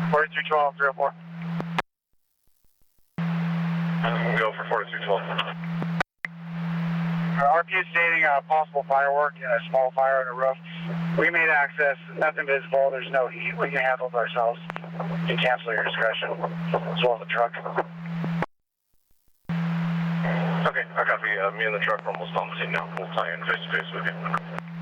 4212, 304. Go for 4212. RP is stating possible firework and a small fire on the roof. We made access, nothing visible, there's no heat. We can handle it ourselves. You can cancel your discretion, as well as the truck. Okay, I copy. Me and the truck are almost on the scene now. We'll tie in face to face with you.